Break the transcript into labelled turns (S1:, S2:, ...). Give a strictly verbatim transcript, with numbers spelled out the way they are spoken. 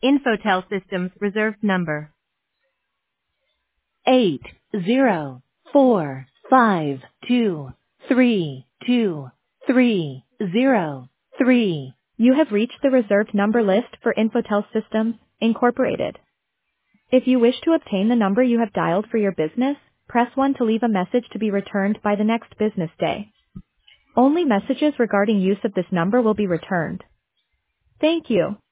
S1: Infotel Systems reserved number
S2: eight zero four five two three two three zero three.
S3: You have reached the reserved number list for Infotel Systems, Incorporated. If you wish to obtain the number you have dialed for your business, press one to leave a message to be returned by the next business day. Only messages regarding use of this number will be returned. Thank you.